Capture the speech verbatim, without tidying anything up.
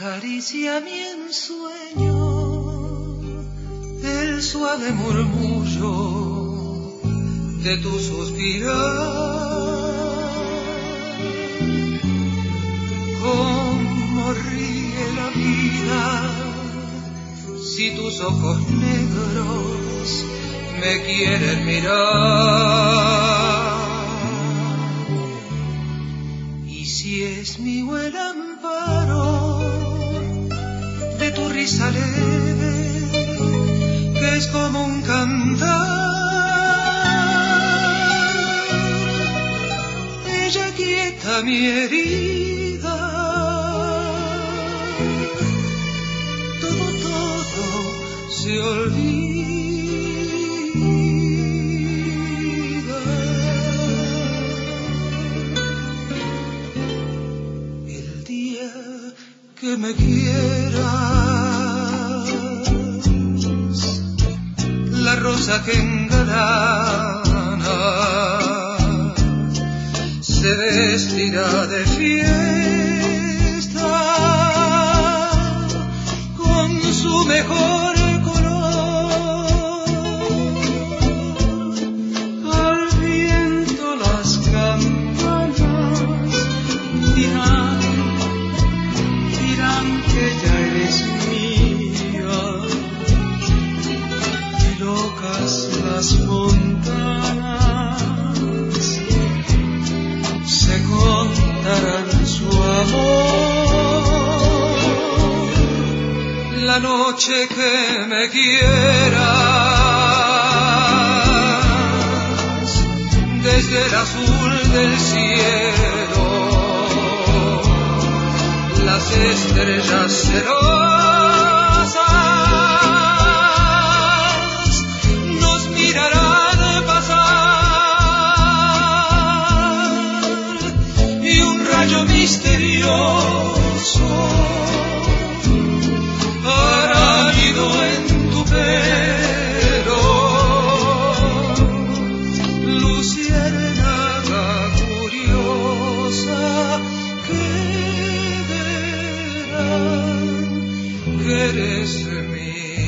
Acaricia mi ensueño el suave murmullo de tu suspirar. Cómo ríe la vida si tus ojos negros me quieren mirar. Y si es mi buen amparo de tu risa leve, que es como un cantar, ella quieta mi herida, todo, todo se olvida. El día que me quieras, la rosa que engalana se vestirá de fiesta con su mejor color. Al viento las campanas dirán, dirán que ya eres mía, y locas las montanas se contarán su amor. La noche que me quieras, desde el azul del cielo, las estrellas celosas nos mirarán pasar, y un rayo misterioso hará nido en tu pelo. Luciérnaga curiosa, que verán que eres mía.